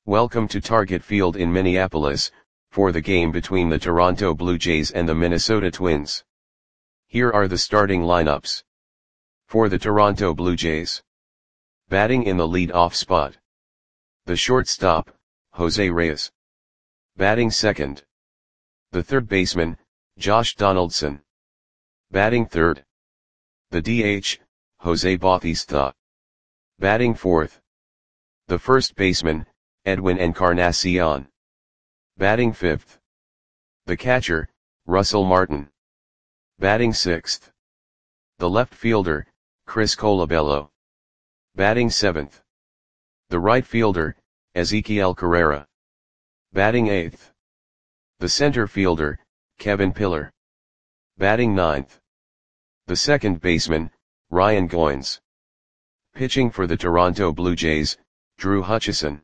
Welcome to Target Field in Minneapolis, for the game between the Toronto Blue Jays and the Minnesota Twins. Here are the starting lineups. For the Toronto Blue Jays. Batting in the lead-off spot. The shortstop, Jose Reyes. Batting second. The third baseman, Josh Donaldson. Batting third. The DH, Jose Bautista. Batting fourth. The first baseman, Edwin Encarnacion. Batting fifth. The catcher, Russell Martin. Batting sixth. The left fielder, Chris Colabello. Batting seventh. The right fielder, Ezequiel Carrera. Batting eighth. The center fielder, Kevin Pillar. Batting ninth. The second baseman, Ryan Goins. Pitching for the Toronto Blue Jays, Drew Hutchison.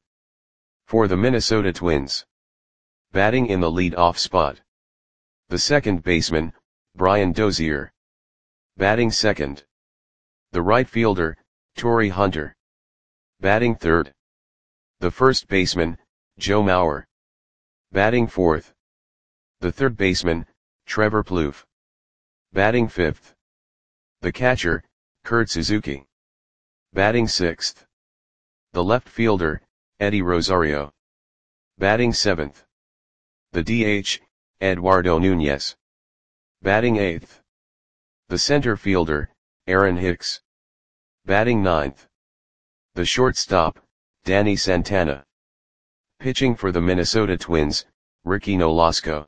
For the Minnesota Twins. Batting in the lead-off spot. The second baseman, Brian Dozier. Batting second. The right fielder, Torii Hunter. Batting third. The first baseman, Joe Mauer. Batting fourth. The third baseman, Trevor Plouffe. Batting fifth. The catcher, Kurt Suzuki. Batting sixth. The left fielder, Eddie Rosario. Batting seventh. The DH, Eduardo Nunez. Batting eighth. The center fielder, Aaron Hicks. Batting ninth. The shortstop, Danny Santana. Pitching for the Minnesota Twins, Ricky Nolasco.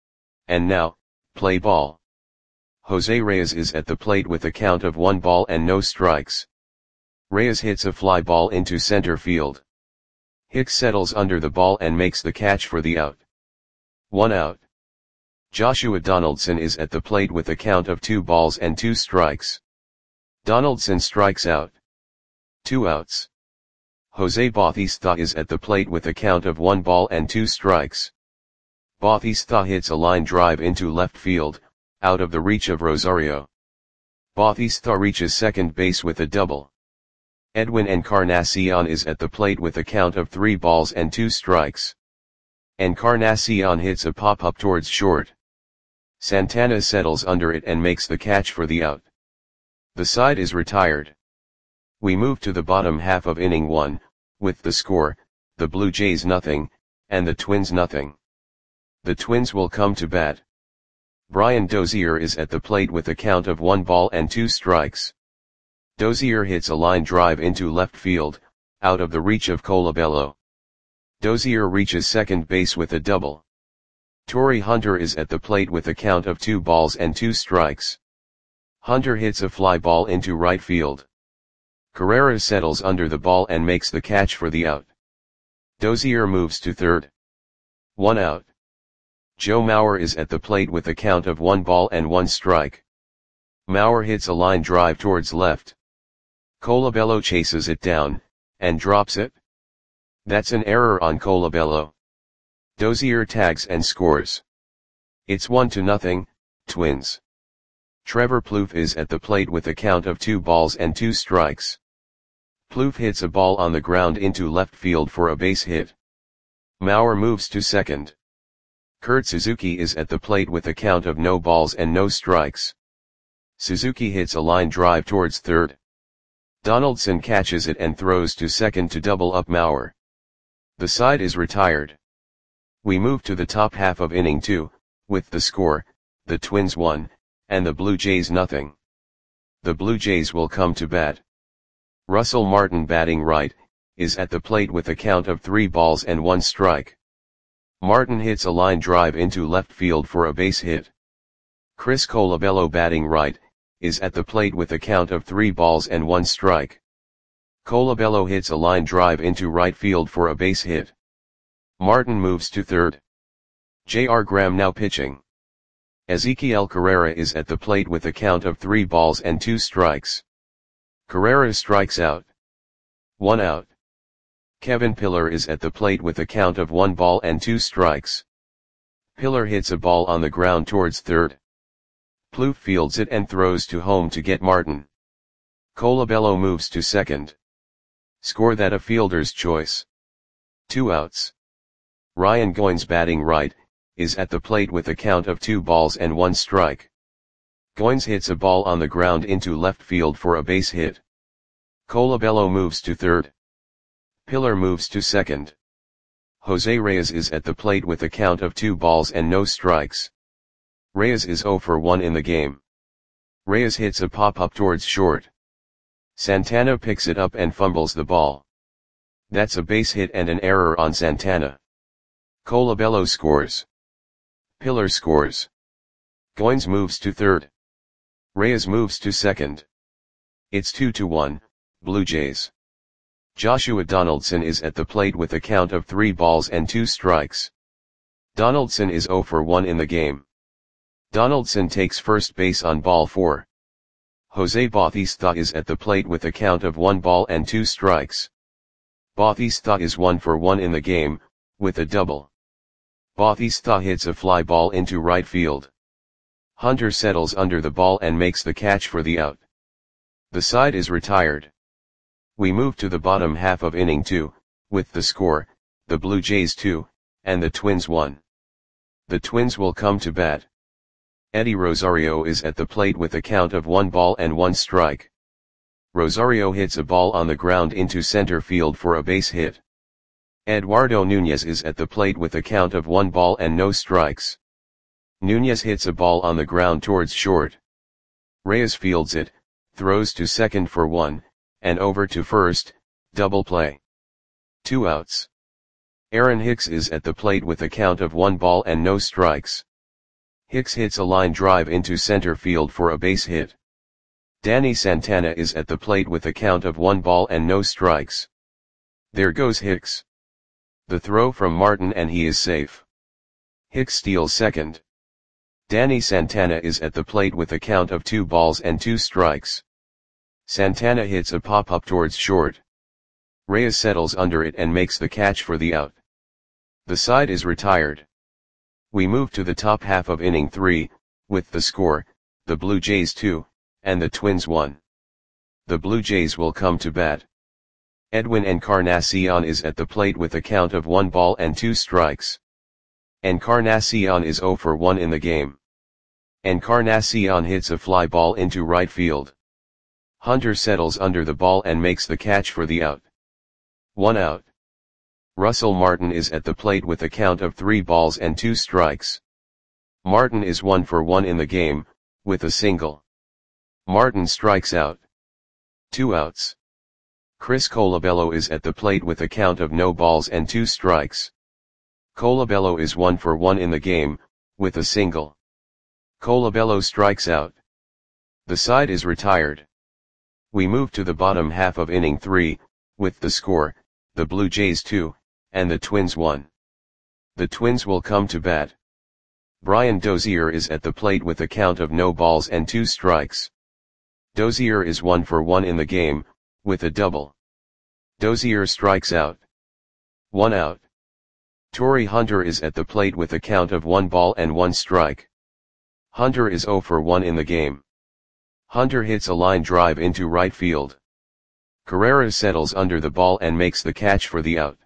And now, play ball. Jose Reyes is at the plate with a count of 1 ball and no strikes. Reyes hits a fly ball into center field. Hicks settles under the ball and makes the catch for the out. 1 out. Joshua Donaldson is at the plate with a count of 2 balls and 2 strikes. Donaldson strikes out. 2 outs. Jose Bautista is at the plate with a count of 1 ball and 2 strikes. Bautista hits a line drive into left field, out of the reach of Rosario. Bautista reaches second base with a double. Edwin Encarnacion is at the plate with a count of 3 balls and 2 strikes. Encarnacion hits a pop-up towards short. Santana settles under it and makes the catch for the out. The side is retired. We move to the bottom half of inning 1, with the score, the Blue Jays nothing, and the Twins nothing. The Twins will come to bat. Brian Dozier is at the plate with a count of 1 ball and 2 strikes. Dozier hits a line drive into left field, out of the reach of Colabello. Dozier reaches second base with a double. Torii Hunter is at the plate with a count of 2 balls and 2 strikes. Hunter hits a fly ball into right field. Carrera settles under the ball and makes the catch for the out. Dozier moves to third. 1 out. Joe Mauer is at the plate with a count of 1 ball and 1 strike. Mauer hits a line drive towards left. Colabello chases it down, and drops it. That's an error on Colabello. Dozier tags and scores. It's 1-0, Twins. Trevor Plouffe is at the plate with a count of 2 balls and 2 strikes. Plouffe hits a ball on the ground into left field for a base hit. Mauer moves to second. Kurt Suzuki is at the plate with a count of no balls and no strikes. Suzuki hits a line drive towards third. Donaldson catches it and throws to second to double up Mauer. The side is retired. We move to the top half of inning 2, with the score, the Twins 1, and the Blue Jays nothing. The Blue Jays will come to bat. Russell Martin batting right, is at the plate with a count of 3 balls and 1 strike. Martin hits a line drive into left field for a base hit. Chris Colabello batting right, is at the plate with a count of 3 balls and 1 strike. Colabello hits a line drive into right field for a base hit. Martin moves to third. J.R. Graham now pitching. Ezequiel Carrera is at the plate with a count of 3 balls and 2 strikes. Carrera strikes out. 1 out. Kevin Pillar is at the plate with a count of 1 ball and 2 strikes. Pillar hits a ball on the ground towards third. Plouffe fields it and throws to home to get Martin. Colabello moves to second. Score that a fielder's choice. 2 outs. Ryan Goins batting right, is at the plate with a count of 2 balls and 1 strike. Goins hits a ball on the ground into left field for a base hit. Colabello moves to third. Pillar moves to second. Jose Reyes is at the plate with a count of 2 balls and no strikes. Reyes is 0 for 1 in the game. Reyes hits a pop-up towards short. Santana picks it up and fumbles the ball. That's a base hit and an error on Santana. Colabello scores. Pillar scores. Goins moves to third. Reyes moves to second. It's 2-1, Blue Jays. Joshua Donaldson is at the plate with a count of 3 balls and 2 strikes. Donaldson is 0 for 1 in the game. Donaldson takes first base on ball 4. Jose Bautista is at the plate with a count of 1 ball and 2 strikes. Bautista is 1 for 1 in the game, with a double. Bautista hits a fly ball into right field. Hunter settles under the ball and makes the catch for the out. The side is retired. We move to the bottom half of inning 2, with the score, the Blue Jays 2, and the Twins 1. The Twins will come to bat. Eddie Rosario is at the plate with a count of 1 ball and 1 strike. Rosario hits a ball on the ground into center field for a base hit. Eduardo Nunez is at the plate with a count of 1 ball and no strikes. Nunez hits a ball on the ground towards short. Reyes fields it, throws to second for 1, and over to first, double play. 2 outs. Aaron Hicks is at the plate with a count of 1 ball and no strikes. Hicks hits a line drive into center field for a base hit. Danny Santana is at the plate with a count of 1 ball and no strikes. There goes Hicks. The throw from Martin and he is safe. Hicks steals second. Danny Santana is at the plate with a count of 2 balls and 2 strikes. Santana hits a pop-up towards short. Reyes settles under it and makes the catch for the out. The side is retired. We move to the top half of inning 3, with the score, the Blue Jays 2, and the Twins 1. The Blue Jays will come to bat. Edwin Encarnacion is at the plate with a count of 1 ball and 2 strikes. Encarnacion is 0 for 1 in the game. Encarnacion hits a fly ball into right field. Hunter settles under the ball and makes the catch for the out. 1 out. Russell Martin is at the plate with a count of 3 balls and 2 strikes. Martin is 1 for 1 in the game, with a single. Martin strikes out. 2 outs. Chris Colabello is at the plate with a count of no balls and 2 strikes. Colabello is 1 for 1 in the game, with a single. Colabello strikes out. The side is retired. We move to the bottom half of inning 3, with the score, the Blue Jays 2, and the Twins 1. The Twins will come to bat. Brian Dozier is at the plate with a count of no balls and 2 strikes. Dozier is 1 for 1 in the game, with a double. Dozier strikes out. 1 out. Torrey Hunter is at the plate with a count of 1 ball and 1 strike. Hunter is 0 for 1 in the game. Hunter hits a line drive into right field. Carrera settles under the ball and makes the catch for the out.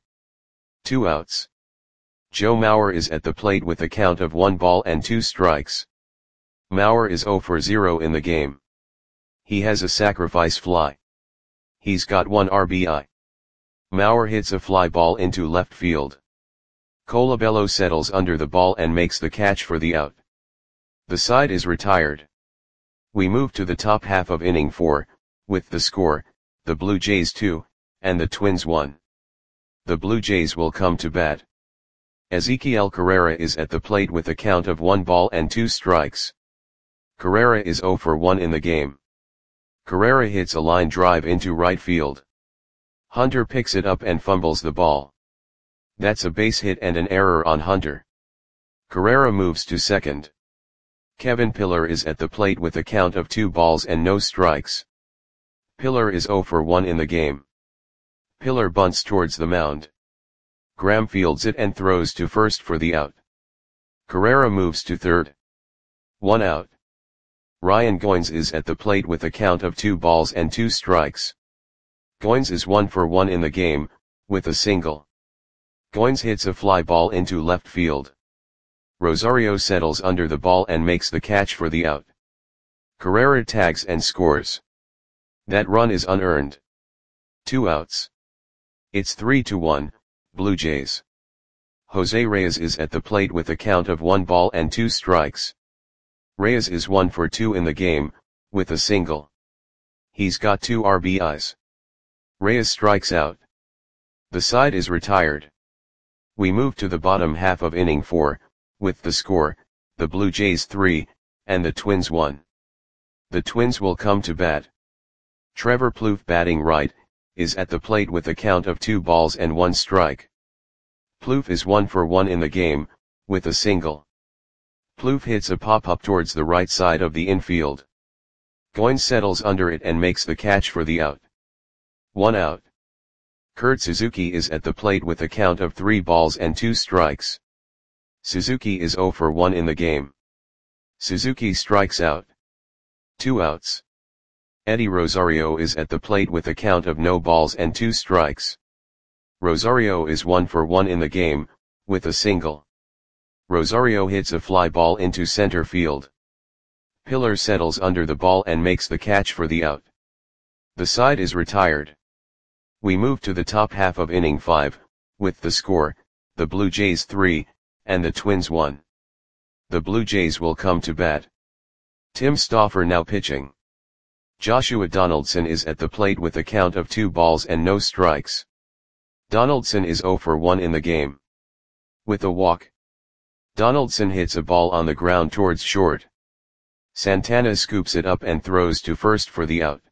2 outs. Joe Mauer is at the plate with a count of 1 ball and 2 strikes. Mauer is 0 for 0 in the game. He has a sacrifice fly. He's got 1 RBI. Mauer hits a fly ball into left field. Colabello settles under the ball and makes the catch for the out. The side is retired. We move to the top half of inning 4, with the score, the Blue Jays 2, and the Twins 1. The Blue Jays will come to bat. Ezequiel Carrera is at the plate with a count of 1 ball and 2 strikes. Carrera is 0 for 1 in the game. Carrera hits a line drive into right field. Hunter picks it up and fumbles the ball. That's a base hit and an error on Hunter. Carrera moves to second. Kevin Pillar is at the plate with a count of 2 balls and no strikes. Pillar is 0 for 1 in the game. Pillar bunts towards the mound. Graham fields it and throws to first for the out. Carrera moves to third. 1 out. Ryan Goins is at the plate with a count of 2 balls and 2 strikes. Goins is 1 for 1 in the game, with a single. Goins hits a fly ball into left field. Rosario settles under the ball and makes the catch for the out. Carrera tags and scores. That run is unearned. 2 outs. It's 3-1, Blue Jays. Jose Reyes is at the plate with a count of 1 ball and 2 strikes. Reyes is 1 for 2 in the game, with a single. He's got 2 RBIs. Reyes strikes out. The side is retired. We move to the bottom half of inning 4, with the score, the Blue Jays 3, and the Twins 1. The Twins will come to bat. Trevor Plouffe, batting right, is at the plate with a count of 2 balls and 1 strike. Plouffe is 1 for 1 in the game, with a single. Plouffe hits a pop-up towards the right side of the infield. Goins settles under it and makes the catch for the out. 1 out. Kurt Suzuki is at the plate with a count of 3 balls and 2 strikes. Suzuki is 0 for 1 in the game. Suzuki strikes out. 2 outs. Eddie Rosario is at the plate with a count of no balls and 2 strikes. Rosario is 1 for 1 in the game, with a single. Rosario hits a fly ball into center field. Pillar settles under the ball and makes the catch for the out. The side is retired. We move to the top half of inning 5, with the score, the Blue Jays 3, and the Twins 1. The Blue Jays will come to bat. Tim Stauffer now pitching. Joshua Donaldson is at the plate with a count of 2 balls and no strikes. Donaldson is 0 for 1 in the game. With a walk. Donaldson hits a ball on the ground towards short. Santana scoops it up and throws to first for the out.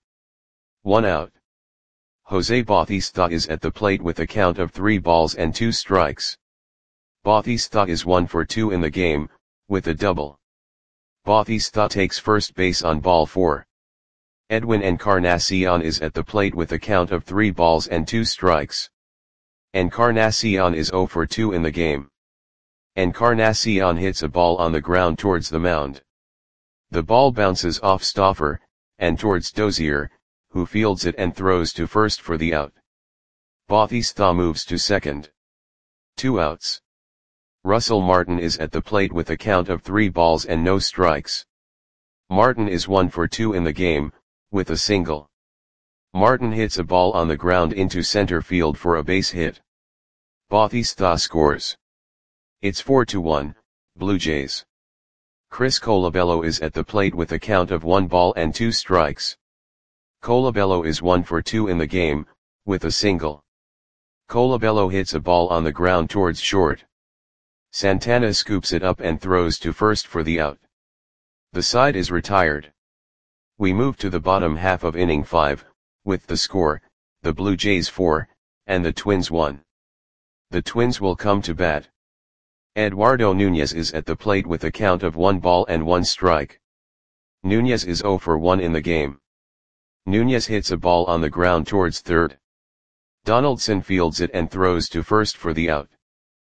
1 out. Jose Bautista is at the plate with a count of 3 balls and 2 strikes. Bautista is 1 for 2 in the game, with a double. Bautista takes first base on ball 4. Edwin Encarnacion is at the plate with a count of 3 balls and 2 strikes. Encarnacion is 0 for 2 in the game. Encarnacion hits a ball on the ground towards the mound. The ball bounces off Stauffer, and towards Dozier, who fields it and throws to first for the out. Bautista moves to second. 2 outs. Russell Martin is at the plate with a count of 3 balls and no strikes. Martin is 1 for 2 in the game, with a single. Martin hits a ball on the ground into center field for a base hit. Bautista scores. It's 4-1, Blue Jays. Chris Colabello is at the plate with a count of 1 ball and 2 strikes. Colabello is 1 for 2 in the game, with a single. Colabello hits a ball on the ground towards short. Santana scoops it up and throws to first for the out. The side is retired. We move to the bottom half of inning 5, with the score, the Blue Jays 4, and the Twins 1. The Twins will come to bat. Eduardo Nunez is at the plate with a count of 1 ball and 1 strike. Nunez is 0 for 1 in the game. Nunez hits a ball on the ground towards third. Donaldson fields it and throws to first for the out.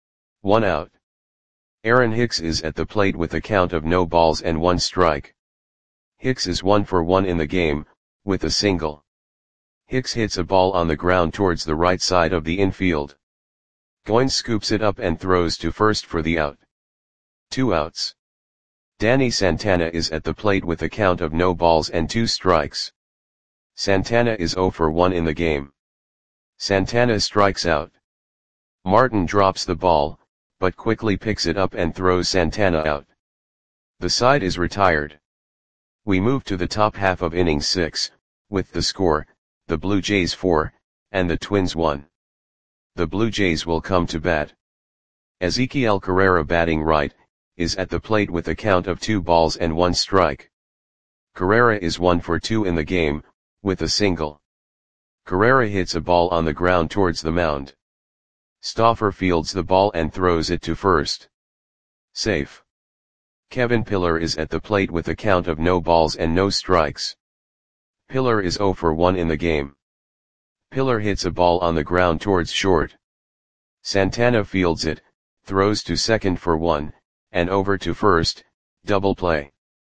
1 out. Aaron Hicks is at the plate with a count of no balls and 1 strike. Hicks is 1 for 1 in the game, with a single. Hicks hits a ball on the ground towards the right side of the infield. Goins scoops it up and throws to first for the out. 2 outs. Danny Santana is at the plate with a count of no balls and 2 strikes. Santana is 0 for 1 in the game. Santana strikes out. Martin drops the ball, but quickly picks it up and throws Santana out. The side is retired. We move to the top half of inning 6, with the score, the Blue Jays 4, and the Twins 1. The Blue Jays will come to bat. Ezequiel Carrera, batting right, is at the plate with a count of 2 balls and 1 strike. Carrera is 1 for 2 in the game, with a single. Carrera hits a ball on the ground towards the mound. Stauffer fields the ball and throws it to first. Safe. Kevin Pillar is at the plate with a count of no balls and no strikes. Pillar is 0 for 1 in the game. Pillar hits a ball on the ground towards short. Santana fields it, throws to second for 1, and over to first, double play.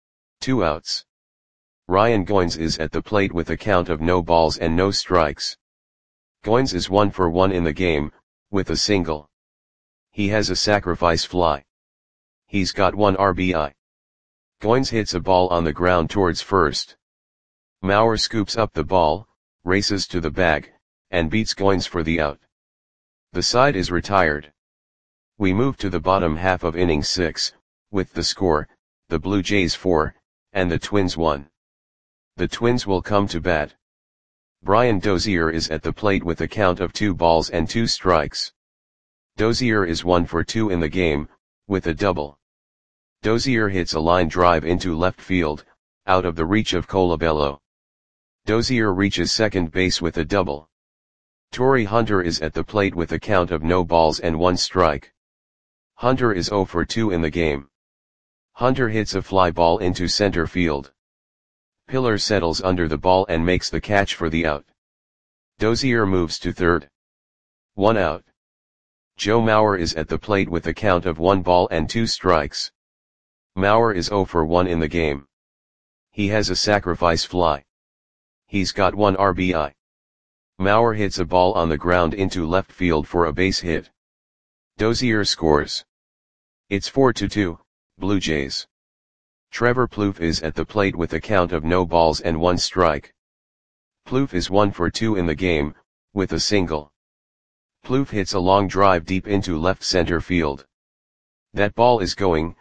2 outs. Ryan Goins is at the plate with a count of no balls and no strikes. Goins is 1 for 1 in the game, with a single. He has a sacrifice fly. He's got 1 RBI. Goins hits a ball on the ground towards first. Maurer scoops up the ball, races to the bag, and beats Goins for the out. The side is retired. We move to the bottom half of inning 6, with the score, the Blue Jays 4, and the Twins 1. The Twins will come to bat. Brian Dozier is at the plate with a count of 2 balls and 2 strikes. Dozier is 1 for 2 in the game, with a double. Dozier hits a line drive into left field, out of the reach of Colabello. Dozier reaches second base with a double. Torrey Hunter is at the plate with a count of no balls and 1 strike. Hunter is 0 for 2 in the game. Hunter hits a fly ball into center field. Pillar settles under the ball and makes the catch for the out. Dozier moves to third. 1 out. Joe Mauer is at the plate with a count of 1 ball and 2 strikes. Mauer is 0 for 1 in the game. He has a sacrifice fly. He's got 1 RBI. Mauer hits a ball on the ground into left field for a base hit. Dozier scores. It's 4-2, Blue Jays. Trevor Plouffe is at the plate with a count of no balls and 1 strike. Plouffe is 1 for 2 in the game, with a single. Plouffe hits a long drive deep into left center field. That ball is gone.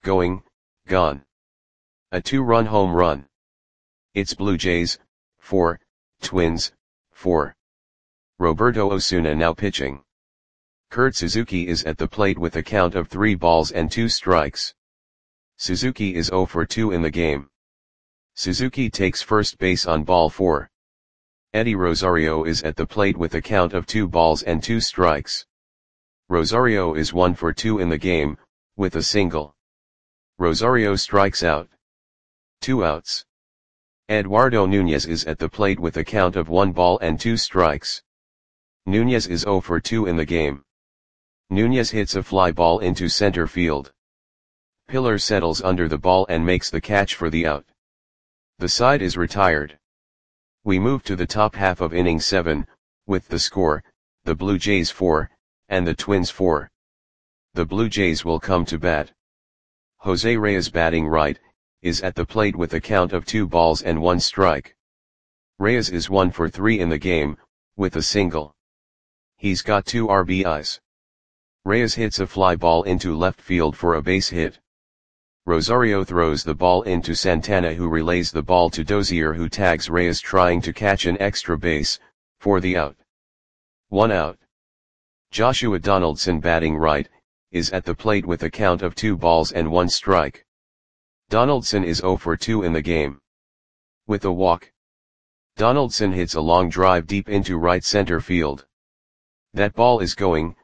A 2-run home run. It's Blue Jays, 4, Twins, 4. Roberto Osuna now pitching. Kurt Suzuki is at the plate with a count of 3 balls and 2 strikes. Suzuki is 0 for 2 in the game. Suzuki takes first base on ball 4. Eddie Rosario is at the plate with a count of 2 balls and 2 strikes. Rosario is 1 for 2 in the game, with a single. Rosario strikes out. 2 outs. Eduardo Nunez is at the plate with a count of 1 ball and 2 strikes. Nunez is 0 for 2 in the game. Nunez hits a fly ball into center field. Pillar settles under the ball and makes the catch for the out. The side is retired. We move to the top half of inning 7, with the score, the Blue Jays 4, and the Twins 4. The Blue Jays will come to bat. Jose Reyes batting right, is at the plate with a count of 2 balls and 1 strike. Reyes is 1 for 3 in the game, with a single. He's got 2 RBIs. Reyes hits a fly ball into left field for a base hit. Rosario throws the ball into Santana, who relays the ball to Dozier, who tags Reyes trying to catch an extra base, for the out. 1 out. Joshua Donaldson batting right, is at the plate with a count of 2 balls and 1 strike. Donaldson is 0 for 2 in the game. With a walk. Donaldson hits a long drive deep into right center field. That ball is gone.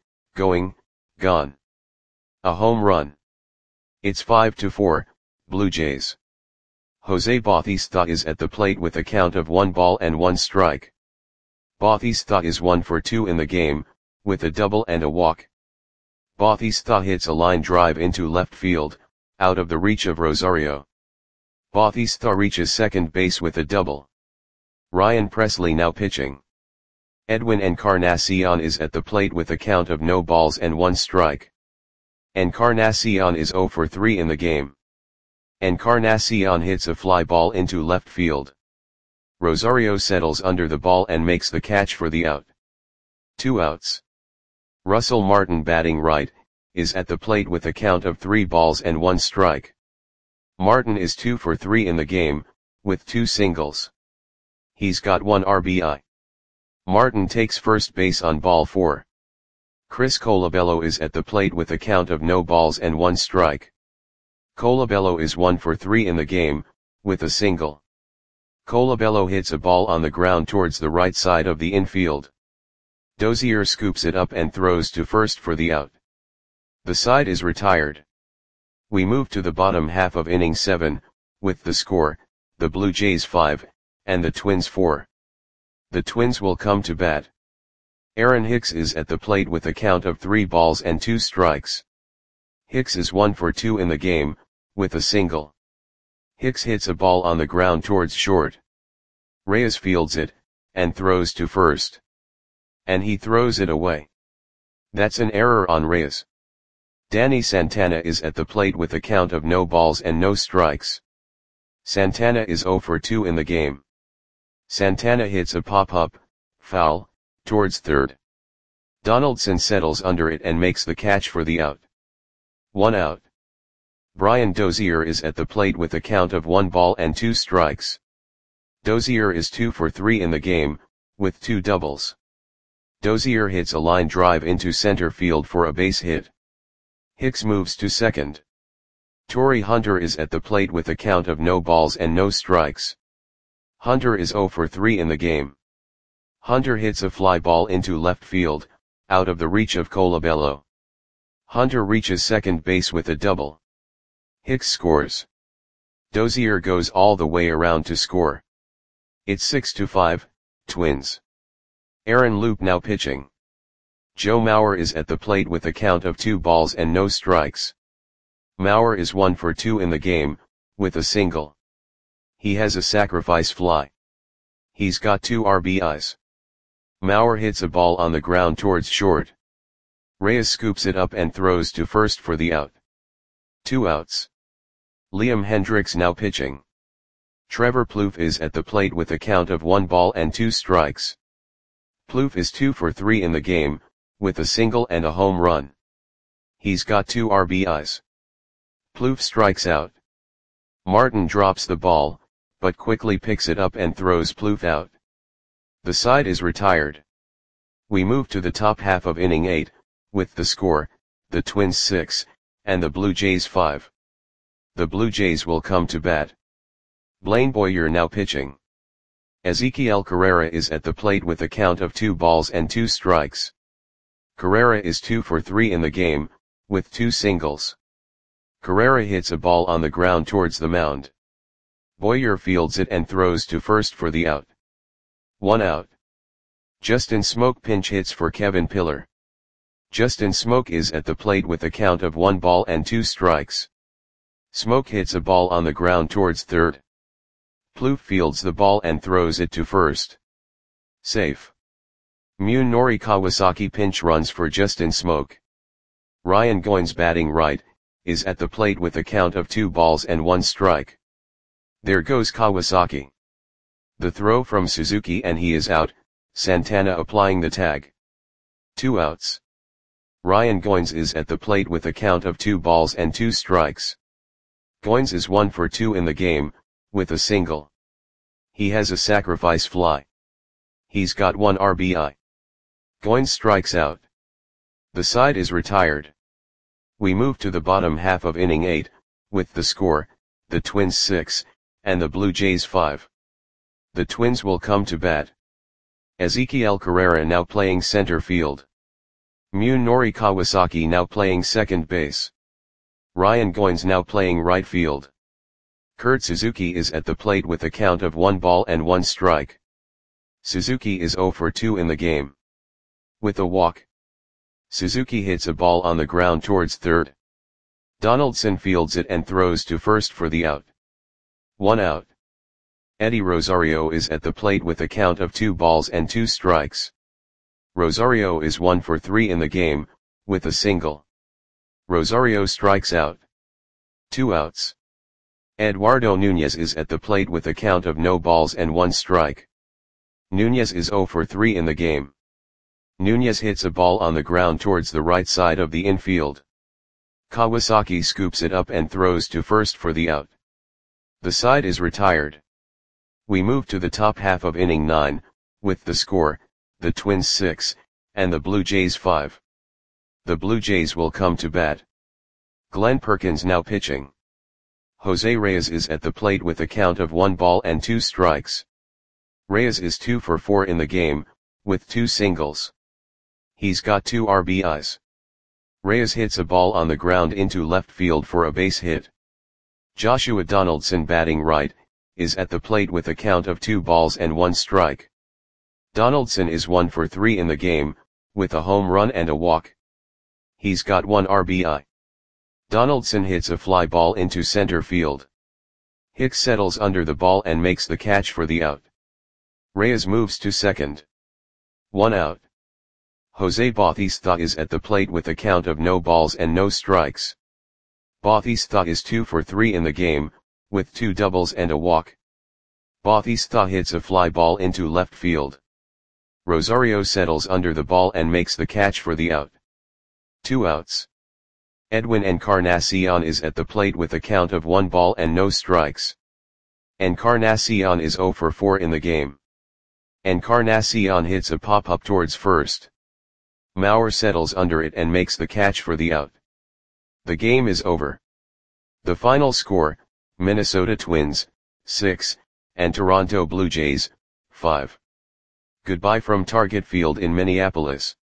A home run. It's 5-4, Blue Jays. Jose Bautista is at the plate with a count of 1 ball and 1 strike. Bautista is 1 for 2 in the game, with a double and a walk. Bautista hits a line drive into left field, out of the reach of Rosario. Bautista reaches second base with a double. Ryan Presley now pitching. Edwin Encarnacion is at the plate with a count of no balls and 1 strike. Encarnacion is 0 for 3 in the game. Encarnacion hits a fly ball into left field. Rosario settles under the ball and makes the catch for the out. 2 outs. Russell Martin batting right, is at the plate with a count of 3 balls and 1 strike. Martin is 2 for 3 in the game, with 2 singles. He's got 1 RBI. Martin takes first base on ball 4. Chris Colabello is at the plate with a count of no balls and 1 strike. Colabello is 1 for 3 in the game, with a single. Colabello hits a ball on the ground towards the right side of the infield. Dozier scoops it up and throws to first for the out. The side is retired. We move to the bottom half of inning 7, with the score, the Blue Jays 5, and the Twins 4. The Twins will come to bat. Aaron Hicks is at the plate with a count of 3 balls and 2 strikes. Hicks is 1 for 2 in the game, with a single. Hicks hits a ball on the ground towards short. Reyes fields it, and throws to first. And he throws it away. That's an error on Reyes. Danny Santana is at the plate with a count of no balls and no strikes. Santana is 0 for 2 in the game. Santana hits a pop-up, foul, towards third. Donaldson settles under it and makes the catch for the out. 1 out. Brian Dozier is at the plate with a count of 1 ball and 2 strikes. Dozier is 2 for 3 in the game, with 2 doubles. Dozier hits a line drive into center field for a base hit. Hicks moves to second. Torrey Hunter is at the plate with a count of no balls and no strikes. Hunter is 0 for 3 in the game. Hunter hits a fly ball into left field, out of the reach of Colabello. Hunter reaches second base with a double. Hicks scores. Dozier goes all the way around to score. It's 6-5, Twins. Aaron Loup now pitching. Joe Mauer is at the plate with a count of 2 balls and no strikes. Mauer is 1 for 2 in the game, with a single. He has a sacrifice fly. He's got 2 RBIs. Mauer hits a ball on the ground towards short. Reyes scoops it up and throws to first for the out. 2 outs. Liam Hendriks now pitching. Trevor Plouffe is at the plate with a count of 1 ball and 2 strikes. Plouffe is 2 for 3 in the game, with a single and a home run. He's got 2 RBIs. Plouffe strikes out. Martin drops the ball, but quickly picks it up and throws Plouffe out. The side is retired. We move to the top half of inning 8, with the score, the Twins 6, and the Blue Jays 5. The Blue Jays will come to bat. Blaine Boyer now pitching. Ezequiel Carrera is at the plate with a count of 2 balls and 2 strikes. Carrera is 2 for 3 in the game, with 2 singles. Carrera hits a ball on the ground towards the mound. Boyer fields it and throws to first for the out. 1 out. Justin Smoke pinch hits for Kevin Pillar. Justin Smoke is at the plate with a count of 1 ball and 2 strikes. Smoke hits a ball on the ground towards third. Plouffe fields the ball and throws it to first. Safe. Munenori Kawasaki pinch runs for Justin Smoke. Ryan Goins batting right, is at the plate with a count of 2 balls and 1 strike. There goes Kawasaki. The throw from Suzuki and he is out, Santana applying the tag. 2 outs. Ryan Goins is at the plate with a count of 2 balls and 2 strikes. Goins is 1 for 2 in the game, with a single. He has a sacrifice fly. He's got 1 RBI. Goins strikes out. The side is retired. We move to the bottom half of inning 8, with the score, the Twins 6, and the Blue Jays 5. The Twins will come to bat. Ezequiel Carrera now playing center field. Munenori Kawasaki now playing second base. Ryan Goins now playing right field. Kurt Suzuki is at the plate with a count of 1 ball and 1 strike. Suzuki is 0 for 2 in the game. With a walk. Suzuki hits a ball on the ground towards third. Donaldson fields it and throws to first for the out. 1 out. Eddie Rosario is at the plate with a count of 2 balls and 2 strikes. Rosario is 1 for 3 in the game, with a single. Rosario strikes out. 2 outs. Eduardo Nunez is at the plate with a count of no balls and 1 strike. Nunez is 0 for 3 in the game. Nunez hits a ball on the ground towards the right side of the infield. Kawasaki scoops it up and throws to first for the out. The side is retired. We move to the top half of inning 9, with the score, the Twins 6, and the Blue Jays 5. The Blue Jays will come to bat. Glenn Perkins now pitching. Jose Reyes is at the plate with a count of 1 ball and 2 strikes. Reyes is 2 for 4 in the game, with 2 singles. He's got 2 RBIs. Reyes hits a ball on the ground into left field for a base hit. Joshua Donaldson batting right, is at the plate with a count of 2 balls and 1 strike. Donaldson is 1 for 3 in the game, with a home run and a walk. He's got 1 RBI. Donaldson hits a fly ball into center field. Hicks settles under the ball and makes the catch for the out. Reyes moves to second. 1 out. Jose Bautista is at the plate with a count of no balls and no strikes. Bautista is 2 for 3 in the game, with 2 doubles and a walk. Bautista hits a fly ball into left field. Rosario settles under the ball and makes the catch for the out. 2 outs. Edwin Encarnacion is at the plate with a count of 1 ball and no strikes. Encarnacion is 0 for 4 in the game. Encarnacion hits a pop-up towards first. Mauer settles under it and makes the catch for the out. The game is over. The final score, Minnesota Twins, 6, and Toronto Blue Jays, 5. Goodbye from Target Field in Minneapolis.